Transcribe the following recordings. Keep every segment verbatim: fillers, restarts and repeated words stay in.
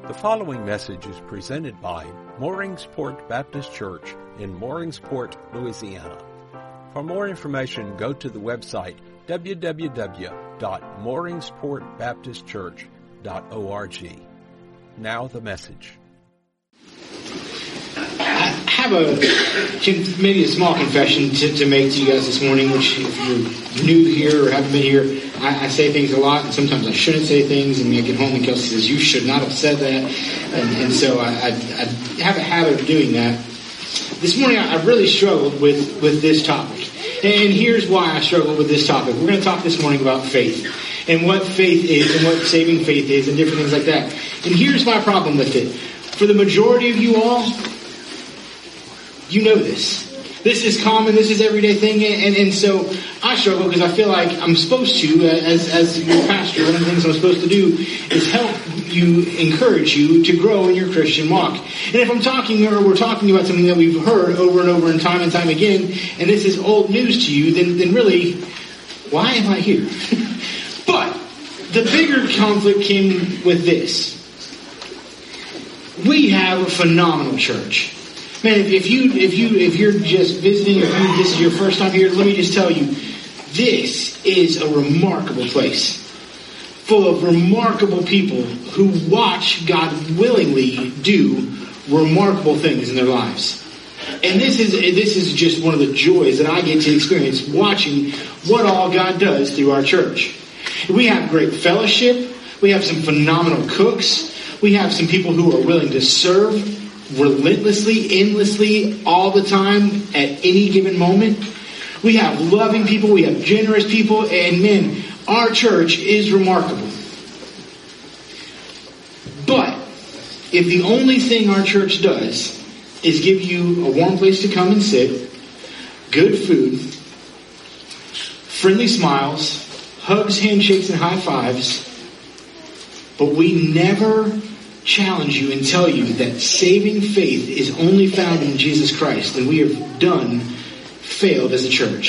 The following message is presented by Mooringsport Baptist Church in Mooringsport, Louisiana. For more information, go to the website w w w dot mooringsport baptist church dot org. Now the message. I have a maybe a small confession to, to make to you guys this morning, which if you're new here or haven't been here, I, I say things a lot, and sometimes I shouldn't say things, and I get home and Kelsey says, you should not have said that, and, and so I, I, I have a habit of doing that. This morning I really struggled with, with this topic, and here's why I struggled with this topic. We're going to talk this morning about faith, and what faith is, and what saving faith is, and different things like that. And here's my problem with it. For the majority of you all, you know this. This is common. This is everyday thing. And, and so I struggle because I feel like I'm supposed to, as, as your pastor, one of the things I'm supposed to do is help you, encourage you to grow in your Christian walk. And if I'm talking, or we're talking about something that we've heard over and over and time and time again, and this is old news to you, then, then really, why am I here? But the bigger conflict came with this. We have a phenomenal church. Man, if, if you if you if you're just visiting, if you, this is your first time here, let me just tell you, this is a remarkable place, full of remarkable people who watch God willingly do remarkable things in their lives. And this is this is just one of the joys that I get to experience, watching what all God does through our church. We have great fellowship. We have some phenomenal cooks. We have some people who are willing to serve relentlessly, endlessly, all the time, at any given moment. We have loving people. We have generous people. And man, our church is remarkable. But if the only thing our church does is give you a warm place to come and sit, good food, friendly smiles, hugs, handshakes, and high fives, but we never challenge you and tell you that saving faith is only found in Jesus Christ, then we have done failed as a church.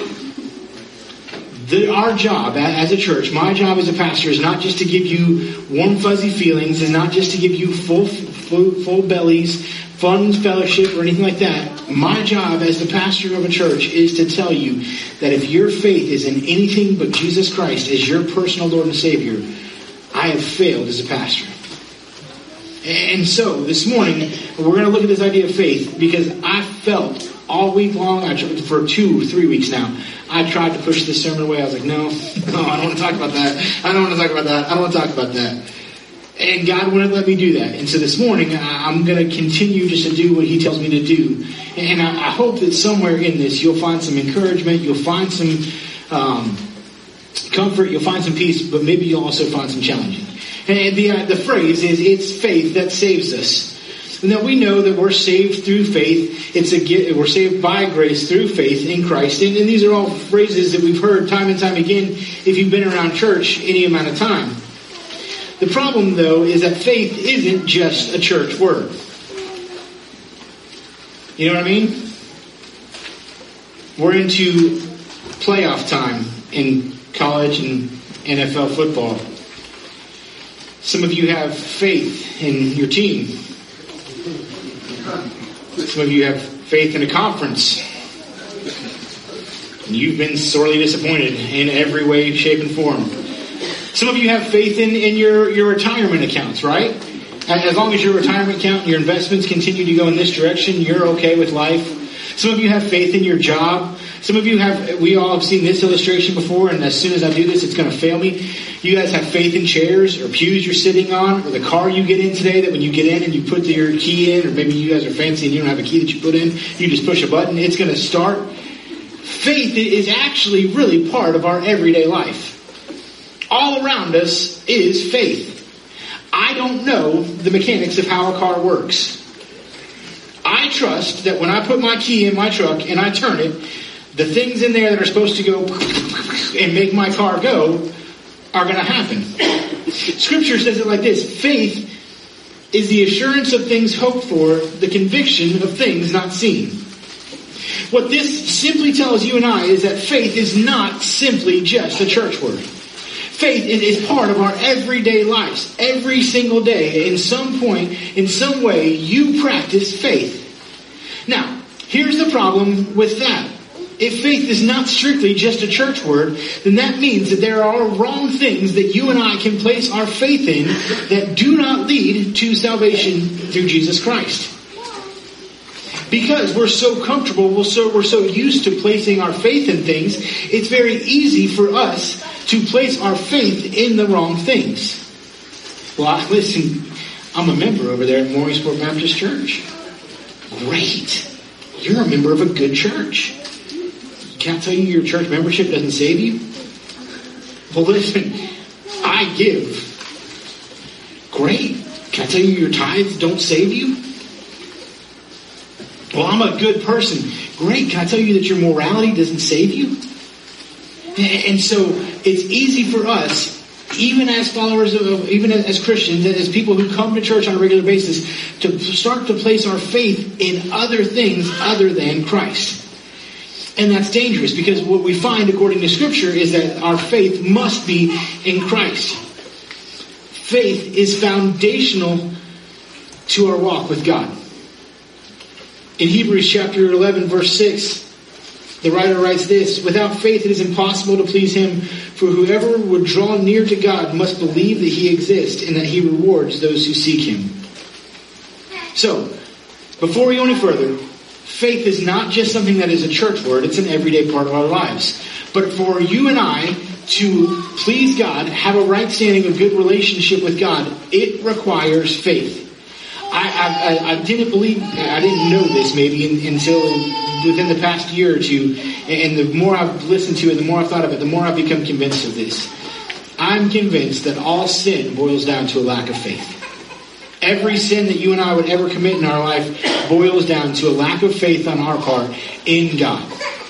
The, our job as a church, my job as a pastor, is not just to give you warm fuzzy feelings, and not just to give you full full, full bellies, fun fellowship, or anything like that. My job as the pastor of a church is to tell you that if your faith is in anything but Jesus Christ as your personal Lord and Savior, I have failed as a pastor. And so, this morning, we're going to look at this idea of faith, because I felt all week long, I tried, for two or three weeks now, I tried to push this sermon away. I was like, no, no, I don't want to talk about that. I don't want to talk about that. I don't want to talk about that. And God wouldn't let me do that. And so this morning, I'm going to continue just to do what He tells me to do. And I hope that somewhere in this, you'll find some encouragement, you'll find some um, comfort, you'll find some peace, but maybe you'll also find some challenging. And the uh, the phrase is, it's faith that saves us. Now we know that we're saved through faith. It's a we're saved by grace through faith in Christ. And, and these are all phrases that we've heard time and time again if you've been around church any amount of time. The problem, though, is that faith isn't just a church word. You know what I mean? We're into playoff time in college and N F L football. Some of you have faith in your team. Some of you have faith in a conference. And you've been sorely disappointed in every way, shape, and form. Some of you have faith in, in your, your retirement accounts, right? As long as your retirement account and your investments continue to go in this direction, you're okay with life. Some of you have faith in your job. Some of you have, we all have seen this illustration before, and as soon as I do this, it's going to fail me. You guys have faith in chairs or pews you're sitting on, or the car you get in today, that when you get in and you put your key in, or maybe you guys are fancy and you don't have a key that you put in, you just push a button, it's going to start. Faith is actually really part of our everyday life. All around us is faith. I don't know the mechanics of how a car works. I trust that when I put my key in my truck and I turn it, the things in there that are supposed to go and make my car go are going to happen. Scripture says it like this: faith is the assurance of things hoped for, the conviction of things not seen. What this simply tells you and I is that faith is not simply just a church word. Faith is part of our everyday lives. Every single day, in some point, in some way, you practice faith. Now, here's the problem with that. If faith is not strictly just a church word, then that means that there are wrong things that you and I can place our faith in that do not lead to salvation through Jesus Christ. Because we're so comfortable, we're so, we're so used to placing our faith in things, it's very easy for us to place our faith in the wrong things. Well, I, listen, I'm a member over there at Morningsport Baptist Church. Great. You're a member of a good church. Can I tell you your church membership doesn't save you? Well, listen, I give. Great. Can I tell you your tithes don't save you? Well, I'm a good person. Great. Can I tell you that your morality doesn't save you? And so it's easy for us, even as followers of, even as Christians, as people who come to church on a regular basis, to start to place our faith in other things other than Christ. And that's dangerous, because what we find according to Scripture is that our faith must be in Christ. Faith is foundational to our walk with God. In Hebrews chapter eleven, verse six, the writer writes this: without faith it is impossible to please Him, for whoever would draw near to God must believe that He exists and that He rewards those who seek Him. So, before we go any further, faith is not just something that is a church word, it's an everyday part of our lives. But for you and I to please God, have a right standing, a good relationship with God, it requires faith. I, I, I didn't believe, I didn't know this maybe in, until within the past year or two, and the more I've listened to it, the more I've thought of it, the more I've become convinced of this. I'm convinced that all sin boils down to a lack of faith. Every sin that you and I would ever commit in our life boils down to a lack of faith on our part in God.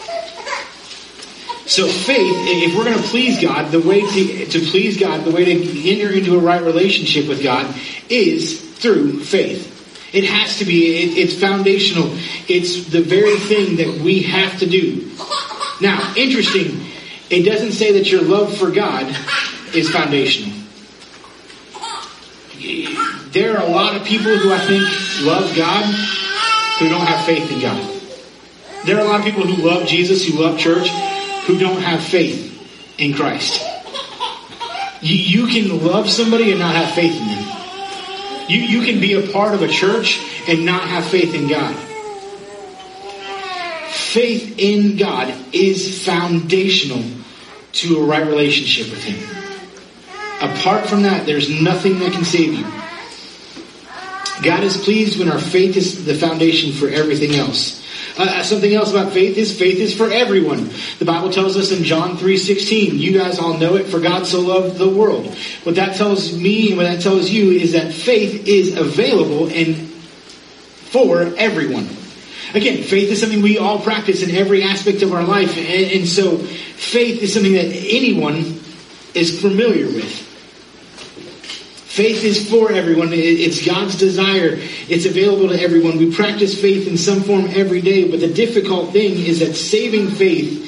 So faith, if we're going to please God, the way to, to please God, the way to enter into a right relationship with God is through faith. It has to be, it, it's foundational. It's the very thing that we have to do. Now, interesting, it doesn't say that your love for God is foundational. There are a lot of people who I think love God who don't have faith in God. There are a lot of people who love Jesus, who love church, who don't have faith in Christ. You, you can love somebody and not have faith in them. You, you can be a part of a church and not have faith in God. Faith in God is foundational to a right relationship with Him. Apart from that, there's nothing that can save you. God is pleased when our faith is the foundation for everything else. Uh, something else about faith is faith is for everyone. The Bible tells us in John three sixteen, you guys all know it, for God so loved the world. What that tells me and what that tells you is that faith is available and for everyone. Again, faith is something we all practice in every aspect of our life. And, and so faith is something that anyone is familiar with. Faith is for everyone. It's God's desire. It's available to everyone. We practice faith in some form every day, but the difficult thing is that saving faith,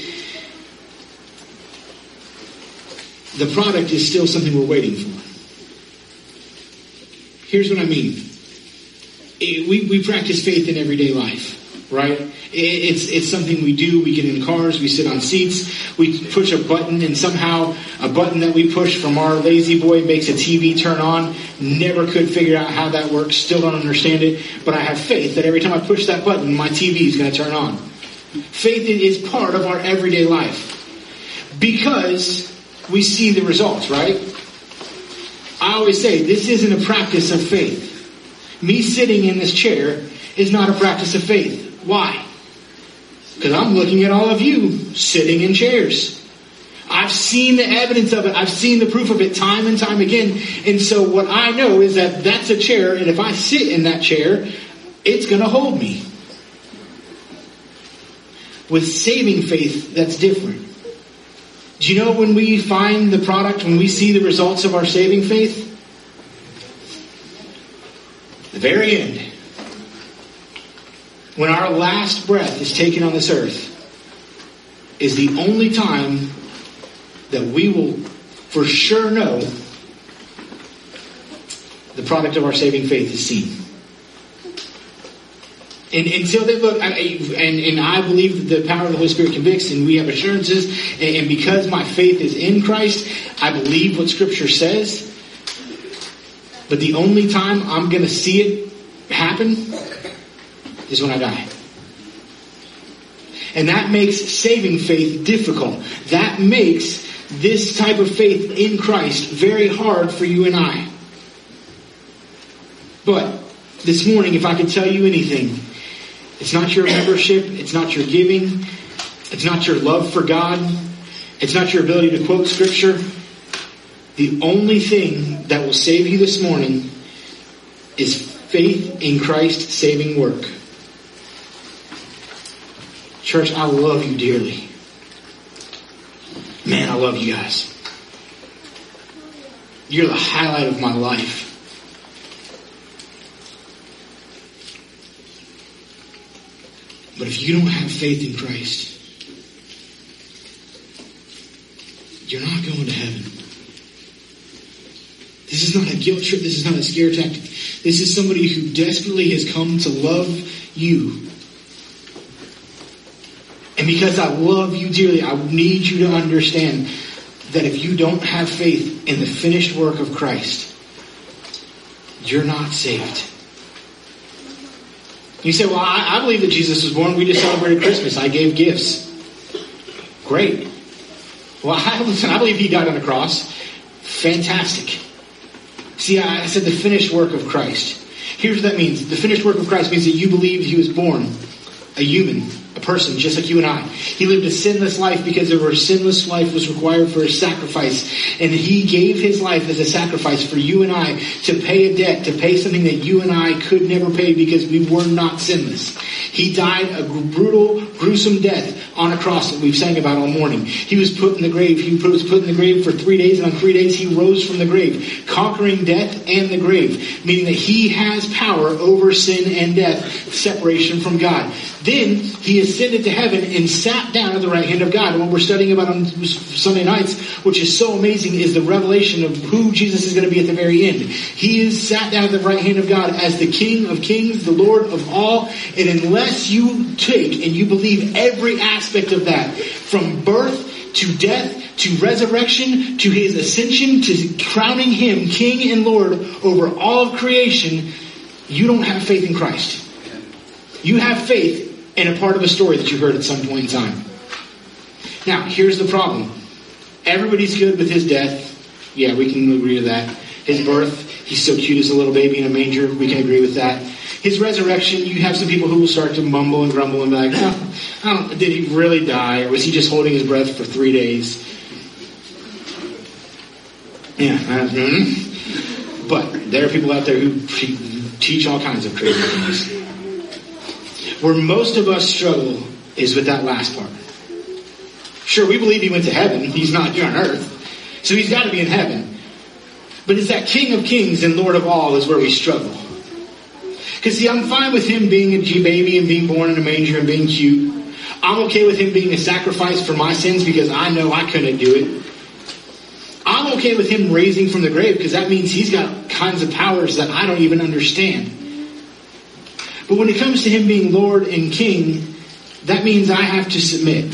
the product is still something we're waiting for. Here's what I mean. We, we practice faith in everyday life, right? It's it's something we do. We get in cars, we sit on seats, we push a button, and somehow a button that we push from our lazy boy makes a T V turn on. Never could figure out how that works. Still don't understand it. But I have faith that every time I push that button, my T V is going to turn on. Faith is part of our everyday life because we see the results, right? I always say this isn't a practice of faith. Me sitting in this chair is not a practice of faith. Why? Because I'm looking at all of you sitting in chairs. I've seen the evidence of it. I've seen the proof of it time and time again. And so what I know is that that's a chair. And if I sit in that chair, it's going to hold me. With saving faith, that's different. Do you know when we find the product, when we see the results of our saving faith? The very end. When our last breath is taken on this earth is the only time that we will for sure know the product of our saving faith is seen. And until they look, I, and, and I believe that the power of the Holy Spirit convicts, and we have assurances, and, and because my faith is in Christ, I believe what Scripture says. But the only time I'm going to see it happen is when I die. And that makes saving faith difficult. That makes this type of faith in Christ very hard for you and I. But this morning, if I could tell you anything, it's not your membership, it's not your giving, it's not your love for God, it's not your ability to quote Scripture. The only thing that will save you this morning is faith in Christ's saving work. Church, I love you dearly. Man, I love you guys. You're the highlight of my life. But if you don't have faith in Christ, you're not going to heaven. This is not a guilt trip. This is not a scare tactic. This is somebody who desperately has come to love you. And because I love you dearly, I need you to understand that if you don't have faith in the finished work of Christ, you're not saved. You say, well, I, I believe that Jesus was born. We just celebrated Christmas. I gave gifts. Great. Well, I, listen, I believe he died on the cross. Fantastic. See, I said the finished work of Christ. Here's what that means. The finished work of Christ means that you believe he was born a human, a person just like you and I. He lived a sinless life because a sinless life was required for a sacrifice. And he gave his life as a sacrifice for you and I to pay a debt, to pay something that you and I could never pay because we were not sinless. He died a brutal, gruesome death on a cross that we've sang about all morning. He was put in the grave. He was put in the grave for three days, and on three days he rose from the grave, conquering death and the grave, meaning that he has power over sin and death, separation from God. Then he ascended to heaven and sat down at the right hand of God. And what we're studying about on Sunday nights, which is so amazing, is the revelation of who Jesus is going to be at the very end. He is sat down at the right hand of God as the King of kings, the Lord of all. And unless you take and you believe every aspect of that, from birth to death, to resurrection, to his ascension, to crowning him King and Lord over all of creation, you don't have faith in Christ. You have faith in a part of a story that you heard at some point in time. Now, here's the problem. Everybody's good with his death. Yeah, we can agree with that. His birth, he's so cute as a little baby in a manger. We can agree with that. His resurrection, you have some people who will start to mumble and grumble and be like, oh, I don't, did he really die? Or was he just holding his breath for three days? Yeah. Uh, but there are people out there who teach all kinds of crazy things. Where most of us struggle is with that last part. Sure, we believe he went to heaven. He's not here on earth. So he's got to be in heaven. But it's that King of kings and Lord of all is where we struggle. Because see, I'm fine with him being a G baby and being born in a manger and being cute. I'm okay with him being a sacrifice for my sins because I know I couldn't do it. I'm okay with him raising from the grave because that means he's got kinds of powers that I don't even understand. But when it comes to him being Lord and King, that means I have to submit.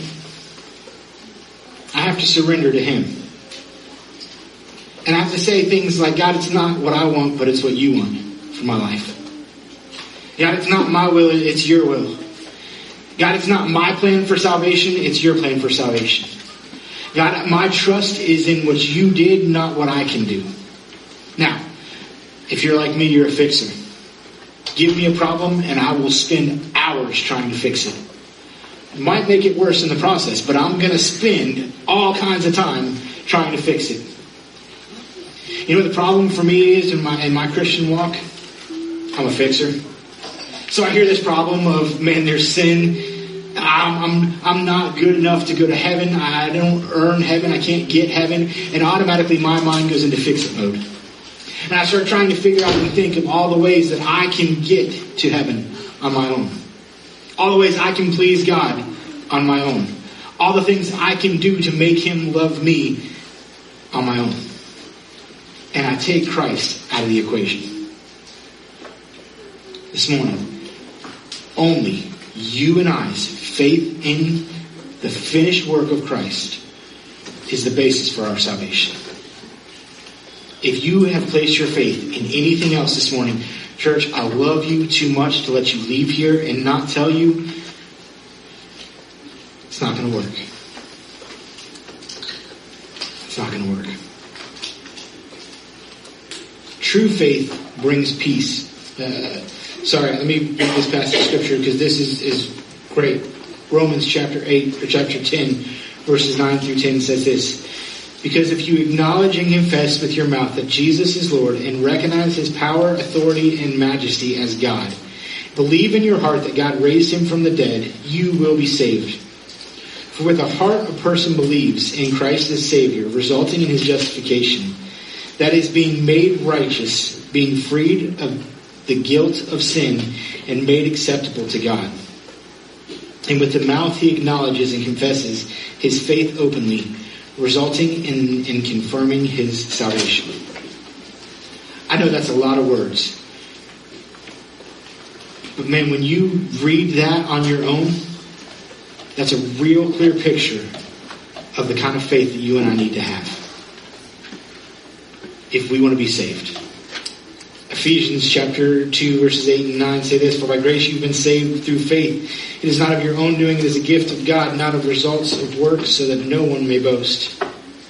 I have to surrender to him. And I have to say things like, God, it's not what I want, but it's what you want for my life. God, it's not my will, it's your will. God, it's not my plan for salvation, it's your plan for salvation. God, my trust is in what you did, not what I can do. Now, if you're like me, you're a fixer. Give me a problem and I will spend hours trying to fix it. It might make it worse in the process, but I'm going to spend all kinds of time trying to fix it. You know what the problem for me is in my in my Christian walk? I'm a fixer. So I hear this problem of, man, there's sin. I'm, I'm, I'm not good enough to go to heaven. I don't earn heaven. I can't get heaven. And automatically my mind goes into fix-it mode. And I start trying to figure out and think of all the ways that I can get to heaven on my own. All the ways I can please God on my own. All the things I can do to make him love me on my own. And I take Christ out of the equation. This morning, only you and I's faith in the finished work of Christ is the basis for our salvation. If you have placed your faith in anything else this morning, church, I love you too much to let you leave here and not tell you it's not going to work. It's not going to work. True faith brings peace. Uh, sorry, let me read this passage of scripture because this is, is great. Romans chapter eight or chapter ten, verses nine through ten says this. Because if you acknowledge and confess with your mouth that Jesus is Lord and recognize his power, authority, and majesty as God, believe in your heart that God raised him from the dead, you will be saved. For with the heart a person believes in Christ as Savior, resulting in his justification. That is, being made righteous, being freed of the guilt of sin, and made acceptable to God. And with the mouth he acknowledges and confesses his faith openly, resulting in, in confirming his salvation. I know that's a lot of words. But man, when you read that on your own, that's a real clear picture of the kind of faith that you and I need to have if we want to be saved. Ephesians chapter two, verses eight and nine say this, for by grace you've been saved through faith. It is not of your own doing, it is a gift of God, not of results of works, so that no one may boast.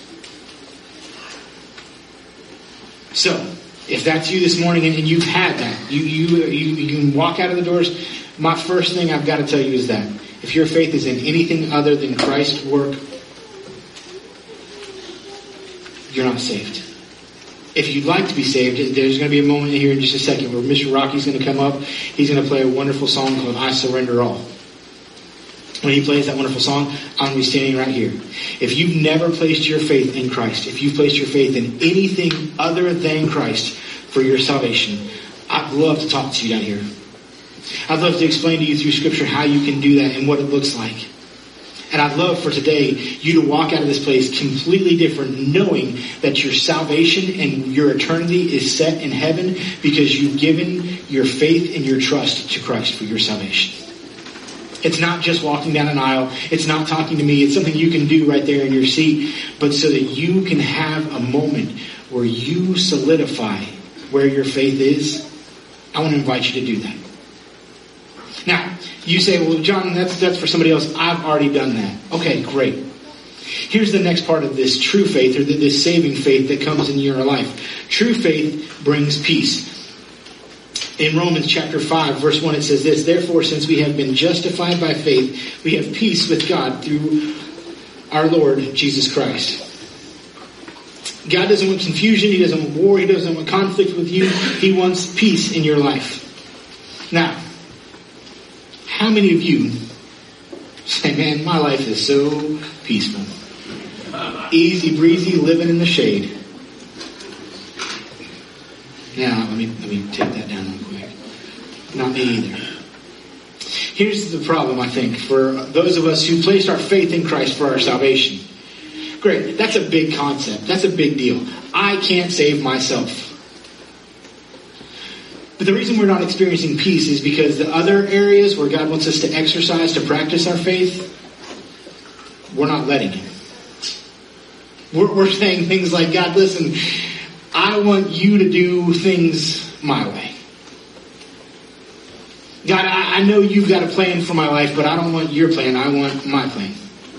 So, if that's you this morning and you've had that, you, you, you, you can walk out of the doors, my first thing I've got to tell you is that if your faith is in anything other than Christ's work, you're not saved. If you'd like to be saved, there's going to be a moment here in just a second where Mister Rocky's going to come up. He's going to play a wonderful song called I Surrender All. When he plays that wonderful song, I'm going to be standing right here. If you've never placed your faith in Christ, if you've placed your faith in anything other than Christ for your salvation, I'd love to talk to you down here. I'd love to explain to you through Scripture how you can do that and what it looks like. And I'd love for today you to walk out of this place completely different, knowing that your salvation and your eternity is set in heaven because you've given your faith and your trust to Christ for your salvation. It's not just walking down an aisle. It's not talking to me. It's something you can do right there in your seat, but so that you can have a moment where you solidify where your faith is. I want to invite you to do that. Now, you say, well, John, that's that's for somebody else. I've already done that. Okay, great. Here's the next part of this true faith, or this saving faith that comes in your life. True faith brings peace. In Romans chapter five, verse one, it says this, therefore, since we have been justified by faith, we have peace with God through our Lord Jesus Christ. God doesn't want confusion. He doesn't want war. He doesn't want conflict with you. He wants peace in your life. Now, how many of you say, man, my life is so peaceful. Easy breezy, living in the shade. Now, let me, let me take that down real quick. Not me either. Here's the problem, I think, for those of us who placed our faith in Christ for our salvation. Great, that's a big concept. That's a big deal. I can't save myself. But the reason we're not experiencing peace is because the other areas where God wants us to exercise, to practice our faith, we're not letting Him. We're, we're saying things like, God, listen, I want you to do things my way. God, I, I know you've got a plan for my life, but I don't want your plan. I want my plan.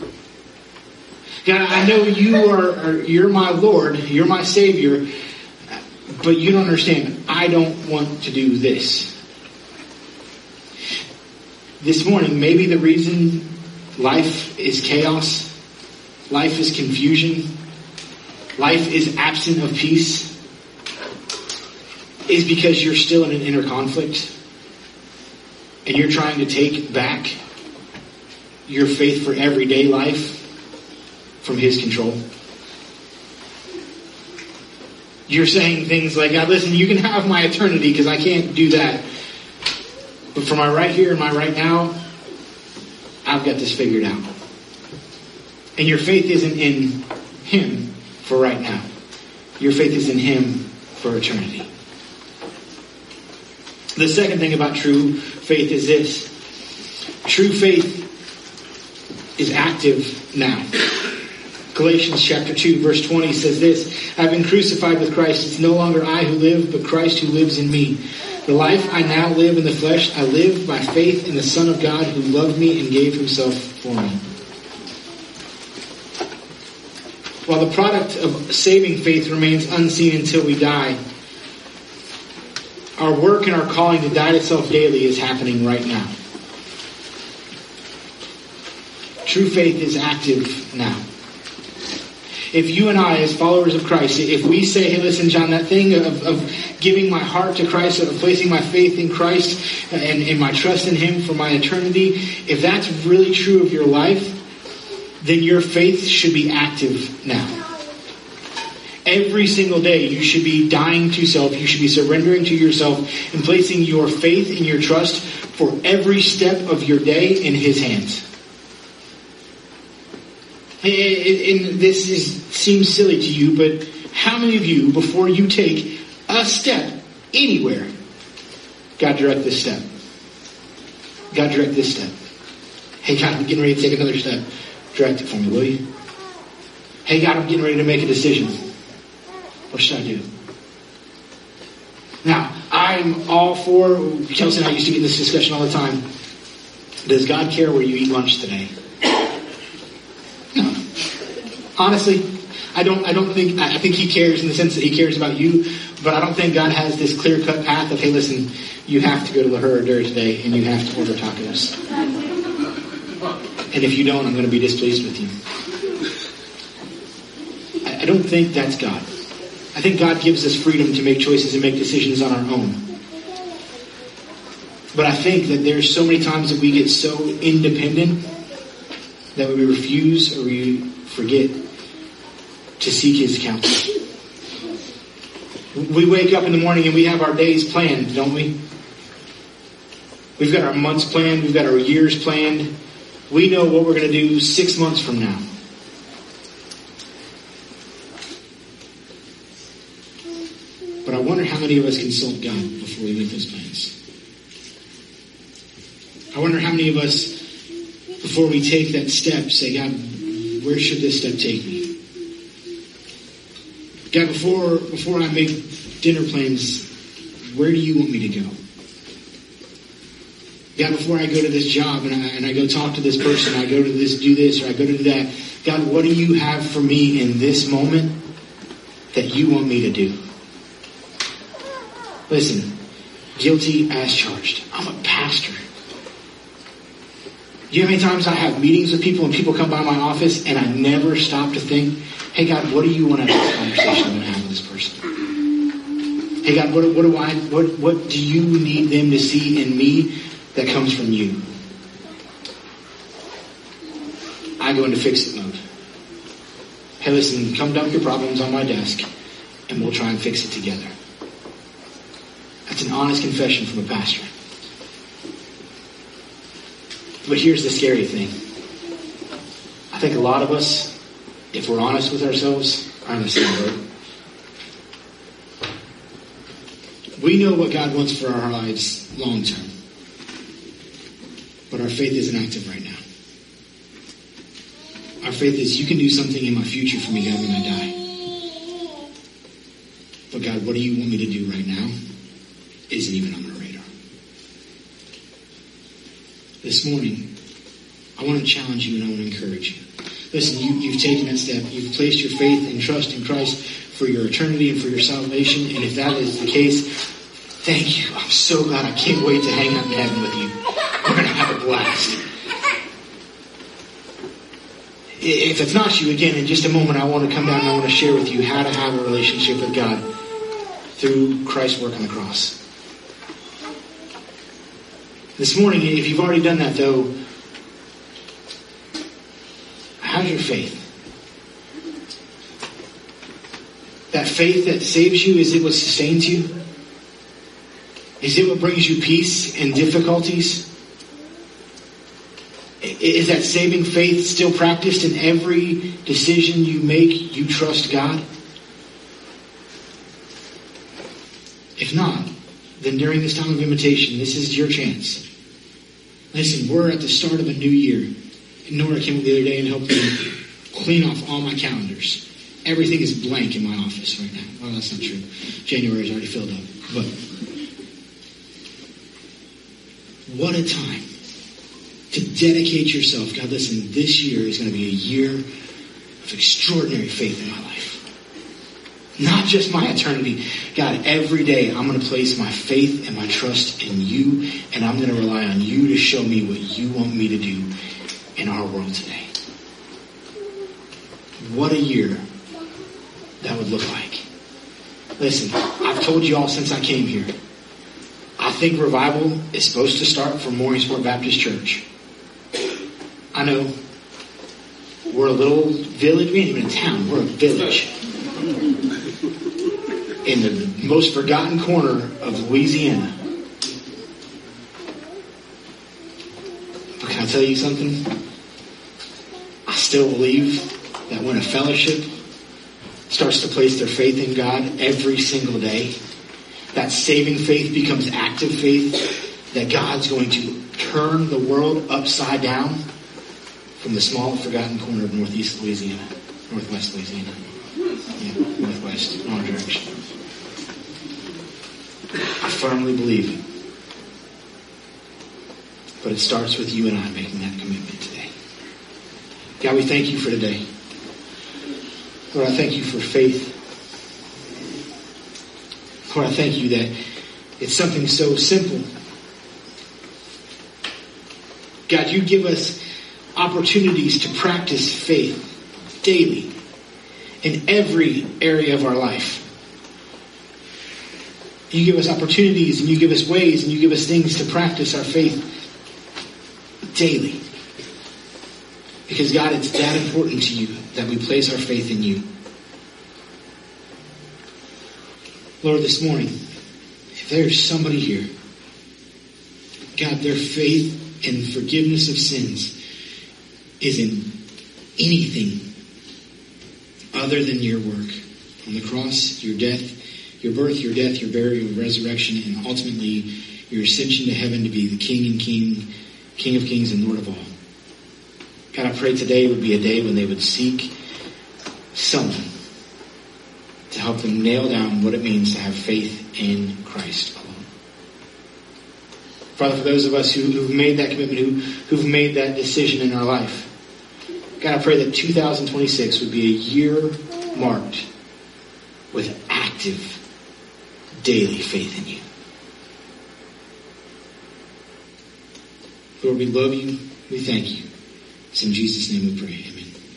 God, I know you are, are you're my Lord, you're my Savior, but you don't understand. I don't want to do this. This morning, maybe the reason life is chaos, life is confusion, life is absent of peace, is because you're still in an inner conflict and you're trying to take back your faith for everyday life from His control. You're saying things like, God, listen, you can have my eternity because I can't do that. But for my right here and my right now, I've got this figured out. And your faith isn't in Him for right now. Your faith is in him for eternity. The second thing about true faith is this. True faith is active now. Galatians chapter two, verse twenty says this, I've been crucified with Christ. It's no longer I who live, but Christ who lives in me. The life I now live in the flesh, I live by faith in the Son of God who loved me and gave himself for me. While the product of saving faith remains unseen until we die, our work and our calling to die to self daily is happening right now. True faith is active now. If you and I, as followers of Christ, if we say, hey, listen, John, that thing of, of giving my heart to Christ, of placing my faith in Christ and, and my trust in him for my eternity, if that's really true of your life, then your faith should be active now. Every single day, you should be dying to self. You should be surrendering to yourself and placing your faith and your trust for every step of your day in his hands. And this is, seems silly to you, but how many of you, before you take a step anywhere, God, direct this step? God, direct this step. Hey, God, I'm getting ready to take another step. Direct it for me, will you? Hey, God, I'm getting ready to make a decision. What should I do? Now, I'm all for, Kelsey and I used to get in this discussion all the time. Does God care where you eat lunch today? No. Honestly, I don't I don't think, I think he cares in the sense that he cares about you, but I don't think God has this clear-cut path of, hey, listen, you have to go to La Herradura today and you have to order tacos. And if you don't, I'm going to be displeased with you. I, I don't think that's God. I think God gives us freedom to make choices and make decisions on our own. But I think that there's so many times that we get so independent that we refuse or we forget to seek his counsel. We wake up in the morning and we have our days planned, don't we? We've got our months planned. We've got our years planned. We know what we're going to do six months from now. But I wonder how many of us consult God before we make those plans. I wonder how many of us, before we take that step, say, God, where should this step take me? God, before before I make dinner plans, where do you want me to go? God, before I go to this job and I, and I go talk to this person, I go to this, do this, or I go to do that, God, what do you have for me in this moment that you want me to do? Listen, guilty as charged. I'm a pastor. Do you know how many times I have meetings with people and people come by my office and I never stop to think, hey God, what do you want out of this conversation I'm going to have with this person? Hey God, what, what do I, what, what do you need them to see in me that comes from you? I go into fix-it mode. Hey listen, come dump your problems on my desk and we'll try and fix it together. That's an honest confession from a pastor. But here's the scary thing. I think a lot of us, if we're honest with ourselves, are in the same boat. We know what God wants for our lives long term. But our faith isn't active right now. Our faith is, you can do something in my future for me, God, when I die. But God, what do you want me to do right now? Isn't even on my radar. This morning, I want to challenge you and I want to encourage you. Listen, you, you've taken that step. You've placed your faith and trust in Christ for your eternity and for your salvation. And if that is the case, thank you. I'm so glad. I can't wait to hang out in heaven with you. We're going to have a blast. If it's not you, again, in just a moment, I want to come down and I want to share with you how to have a relationship with God through Christ's work on the cross. This morning, if you've already done that, though, how's your faith? That faith that saves you, is it what sustains you? Is it what brings you peace in difficulties? Is that saving faith still practiced in every decision you make? You trust God? If not, then during this time of invitation, this is your chance. Listen, we're at the start of a new year. Nora came up the other day and helped me clean off all my calendars. Everything is blank in my office right now. Well, that's not true. January is already filled up. But what a time to dedicate yourself. God, listen, this year is going to be a year of extraordinary faith in my life. Not just my eternity. God, every day I'm going to place my faith and my trust in you, and I'm going to rely on you to show me what you want me to do in our world today. What a year that would look like. Listen, I've told you all since I came here, I think revival is supposed to start from Mooringsport Baptist Church. I know we're a little village. We ain't even a town. We're a village in the most forgotten corner of Louisiana. But can I tell you something? I still believe that when a fellowship starts to place their faith in God every single day, that saving faith becomes active faith, that God's going to turn the world upside down from the small, forgotten corner of northeast Louisiana, northwest Louisiana. Yeah, northwest, wrong direction. I firmly believe it. But it starts with you and I making that commitment today. God, we thank you for today. Lord, I thank you for faith. Lord, I thank you that it's something so simple. God, you give us opportunities to practice faith daily in every area of our life. You give us opportunities and you give us ways and you give us things to practice our faith daily. Because God, it's that important to you that we place our faith in you. Lord, this morning, if there's somebody here, God, their faith and forgiveness of sins is in anything other than your work on the cross, your death, your birth, your death, your burial, your resurrection, and ultimately your ascension to heaven to be the King and King, King of Kings and Lord of all. God, I pray today would be a day when they would seek someone to help them nail down what it means to have faith in Christ alone. Father, for those of us who, who've made that commitment, who, who've made that decision in our life, God, I pray that two thousand twenty-six would be a year marked with active, daily faith in you. Lord, we love you. We thank you. It's in Jesus' name we pray.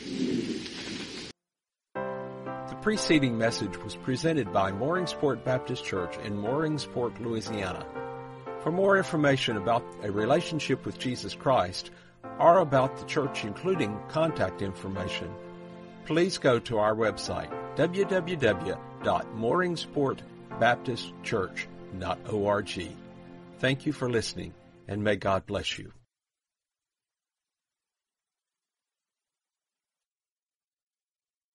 Amen. The preceding message was presented by Mooringsport Baptist Church in Mooringsport, Louisiana. For more information about a relationship with Jesus Christ or about the church, including contact information, please go to our website, w w w dot mooringsport baptist church dot org. Thank you for listening, and may God bless you.